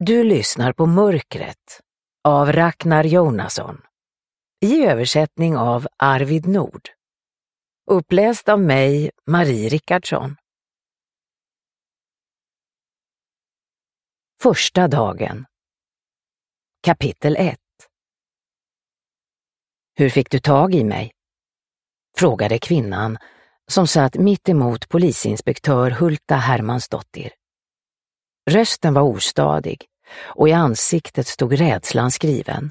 Du lyssnar på Mörkret av Ragnar Jonasson i översättning av Arvid Nord. Uppläst av mig, Marie Rickardsson. Första dagen. Kapitel 1. Hur fick du tag i mig? Frågade kvinnan som satt mitt emot polisinspektör Hulta Hermansdottir. Rösten var ostadig och i ansiktet stod rädslan skriven.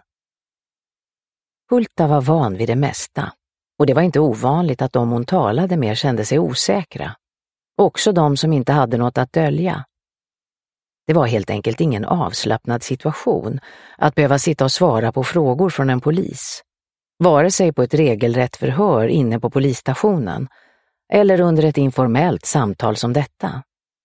Hulta var van vid det mesta och det var inte ovanligt att de hon talade med kände sig osäkra. Också de som inte hade något att dölja. Det var helt enkelt ingen avslappnad situation att behöva sitta och svara på frågor från en polis. Vare sig på ett regelrätt förhör inne på polisstationen eller under ett informellt samtal som detta.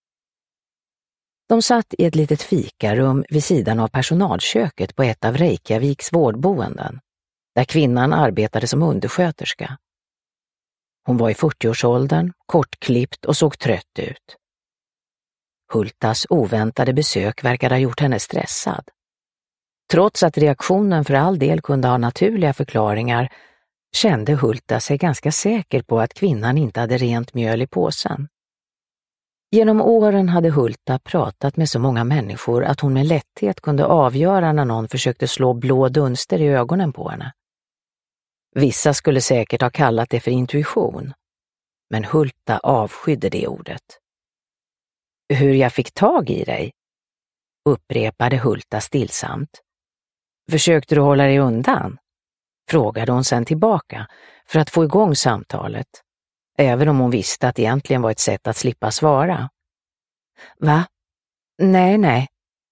De satt i ett litet fikarum vid sidan av personalköket på ett av Reykjaviks vårdboenden, där kvinnan arbetade som undersköterska. Hon var i 40-årsåldern, kortklippt och såg trött ut. Hultas oväntade besök verkade ha gjort henne stressad. Trots att reaktionen för all del kunde ha naturliga förklaringar kände Hulta sig ganska säker på att kvinnan inte hade rent mjöl i påsen. Genom åren hade Hulta pratat med så många människor att hon med lätthet kunde avgöra när någon försökte slå blå dunster i ögonen på henne. Vissa skulle säkert ha kallat det för intuition, men Hulta avskydde det ordet. Hur jag fick tag i dig? Upprepade Hulta stillsamt. Försökte du hålla dig undan? Frågade hon sen tillbaka för att få igång samtalet, även om hon visste att det egentligen var ett sätt att slippa svara. Va? Nej.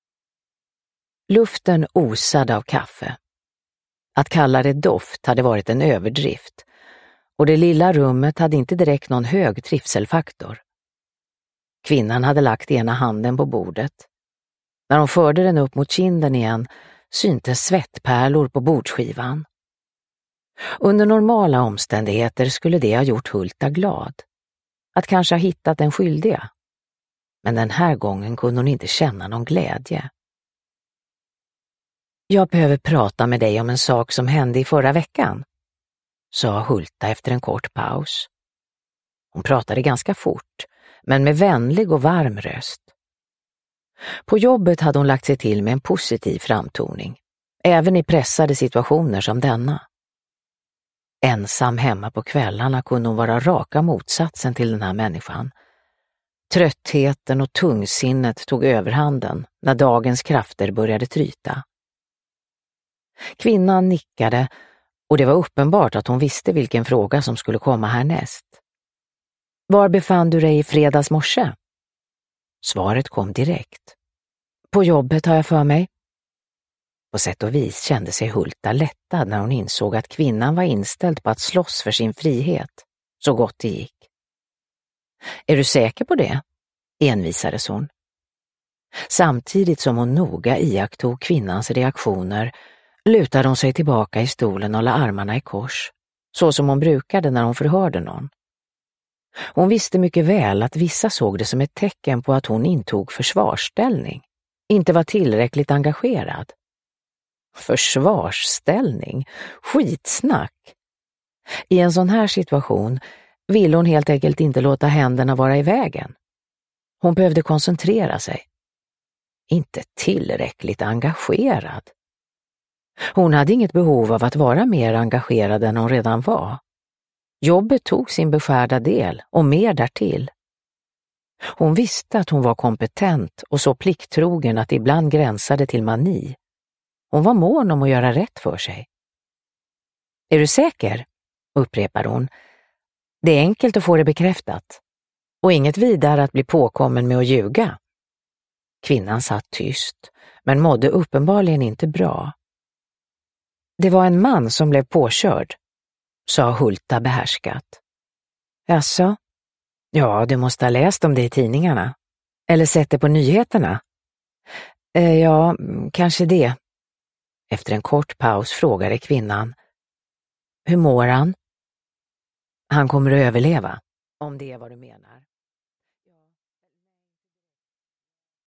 Luften osade av kaffe. Att kalla det doft hade varit en överdrift, och det lilla rummet hade inte direkt någon hög trivselfaktor. Kvinnan hade lagt ena handen på bordet. När hon förde den upp mot kinden igen syntes svettpärlor på bordskivan. Under normala omständigheter skulle det ha gjort Hulta glad. Att kanske ha hittat den skyldiga. Men den här gången kunde hon inte känna någon glädje. Jag behöver prata med dig om en sak som hände i förra veckan, sa Hulta efter en kort paus. Hon pratade ganska fort, men med vänlig och varm röst. På jobbet hade hon lagt sig till med en positiv framtoning, även i pressade situationer som denna. Ensam hemma på kvällarna kunde hon vara raka motsatsen till den här människan. Tröttheten och tungsinnet tog överhanden när dagens krafter började tryta. Kvinnan nickade och det var uppenbart att hon visste vilken fråga som skulle komma härnäst. Var befann du dig i fredags morse? Svaret kom direkt. På jobbet har jag för mig. På sätt och vis kände sig Hulta lättad när hon insåg att kvinnan var inställd på att slåss för sin frihet, så gott det gick. Är du säker på det? Envisades hon. Samtidigt som hon noga iakttog kvinnans reaktioner lutade hon sig tillbaka i stolen och la armarna i kors, så som hon brukade när hon förhörde någon. Hon visste mycket väl att vissa såg det som ett tecken på att hon intog försvarsställning, inte var tillräckligt engagerad. Försvarsställning? Skitsnack! I en sån här situation ville hon helt enkelt inte låta händerna vara i vägen. Hon behövde koncentrera sig. Inte tillräckligt engagerad. Hon hade inget behov av att vara mer engagerad än hon redan var. Jobbet tog sin beskärda del och mer därtill. Hon visste att hon var kompetent och så plikttrogen att det ibland gränsade till mani. Hon var mån om att göra rätt för sig. Är du säker? Upprepade hon. Det är enkelt att få det bekräftat. Och inget vidare att bli påkommen med att ljuga. Kvinnan satt tyst, men mådde uppenbarligen inte bra. Det var en man som blev påkörd, sa Hulta behärskat. Jaså? Ja, du måste ha läst om det i tidningarna. Eller sett det på nyheterna. Ja, kanske det. Efter en kort paus frågade kvinnan. Hur mår han? Han kommer att överleva, om det är vad du menar.